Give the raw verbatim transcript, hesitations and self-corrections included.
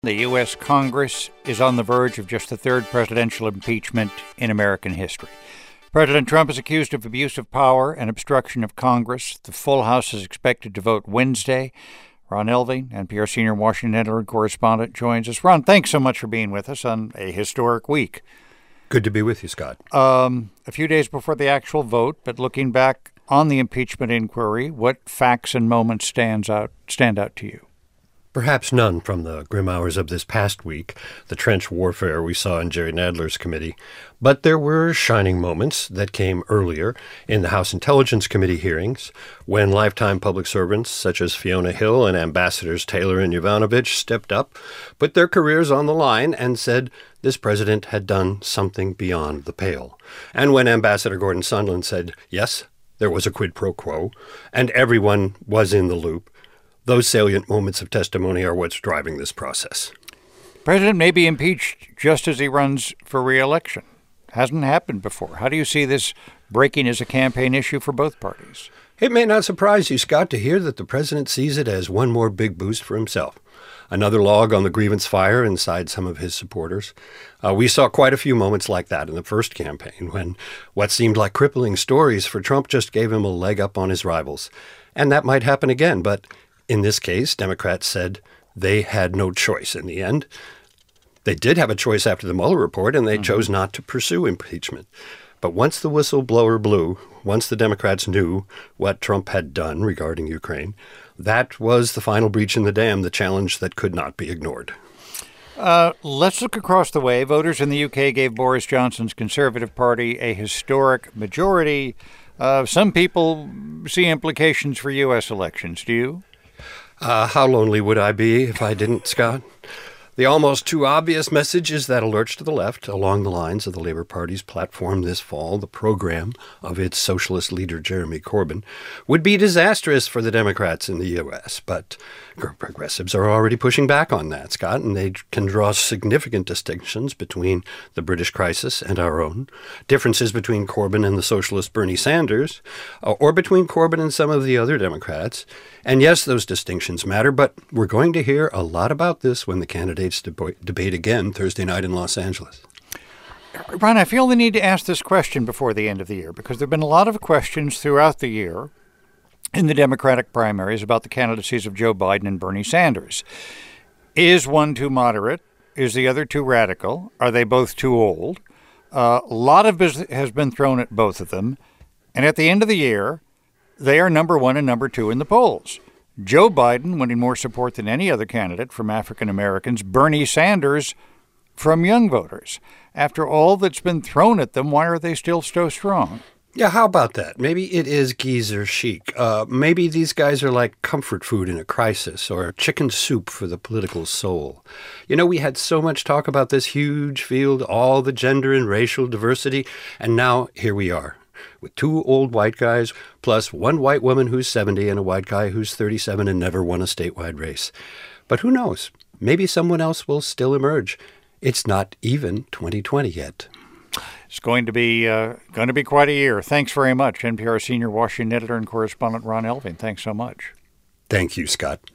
The U S. Congress is on the verge of just the third presidential impeachment in American history. President Trump is accused of abuse of power and obstruction of Congress. The full House is expected to vote Wednesday. Ron Elving, N P R senior Washington editor and correspondent, joins us. Ron, thanks so much for being with us on a historic week. Good to be with you, Scott. Um, a few days before the actual vote, but looking back on the impeachment inquiry, what facts and moments stands out stand out to you? Perhaps none from the grim hours of this past week, the trench warfare we saw in Jerry Nadler's committee. But there were shining moments that came earlier in the House Intelligence Committee hearings when lifetime public servants such as Fiona Hill and Ambassadors Taylor and Yovanovitch stepped up, put their careers on the line, and said this president had done something beyond the pale. And when Ambassador Gordon Sondland said, yes, there was a quid pro quo, and everyone was in the loop, those salient moments of testimony are what's driving this process. The president may be impeached just as he runs for re-election. Hasn't happened before. How do you see this breaking as a campaign issue for both parties? It may not surprise you, Scott, to hear that the president sees it as one more big boost for himself. Another log on the grievance fire inside some of his supporters. Uh, we saw quite a few moments like that in the first campaign when what seemed like crippling stories for Trump just gave him a leg up on his rivals. And that might happen again, but in this case, Democrats said they had no choice in the end. They did have a choice after the Mueller report, and they mm-hmm. chose not to pursue impeachment. But once the whistleblower blew, once the Democrats knew what Trump had done regarding Ukraine, that was the final breach in the dam, the challenge that could not be ignored. Uh, let's look across the way. Voters in the U K gave Boris Johnson's Conservative Party a historic majority. Uh, some people see implications for U S elections. Do you? Uh, how lonely would I be if I didn't, Scott? The almost too obvious message is that a lurch to the left, along the lines of the Labour Party's platform this fall, the program of its socialist leader Jeremy Corbyn, would be disastrous for the Democrats in the U S. But progressives are already pushing back on that, Scott, and they can draw significant distinctions between the British crisis and our own, differences between Corbyn and the socialist Bernie Sanders, uh, or between Corbyn and some of the other Democrats. And yes, those distinctions matter, but we're going to hear a lot about this when the candidates deb- debate again Thursday night in Los Angeles. Ron, I feel the need to ask this question before the end of the year because there have been a lot of questions throughout the year in the Democratic primaries about the candidacies of Joe Biden and Bernie Sanders. Is one too moderate? Is the other too radical? Are they both too old? Uh, a lot of business has been thrown at both of them. And at the end of the year, they are number one and number two in the polls. Joe Biden winning more support than any other candidate from African Americans. Bernie Sanders from young voters. After all that's been thrown at them, why are they still so strong? Yeah, how about that? Maybe it is geezer chic. Uh, maybe these guys are like comfort food in a crisis or chicken soup for the political soul. You know, we had so much talk about this huge field, all the gender and racial diversity, and now here we are with two old white guys plus one white woman who's seventy and a white guy who's thirty-seven and never won a statewide race. But who knows? Maybe someone else will still emerge. It's not even twenty twenty yet. It's going to be uh, going to be quite a year. Thanks very much, N P R senior Washington editor and correspondent Ron Elving. Thanks so much. Thank you, Scott.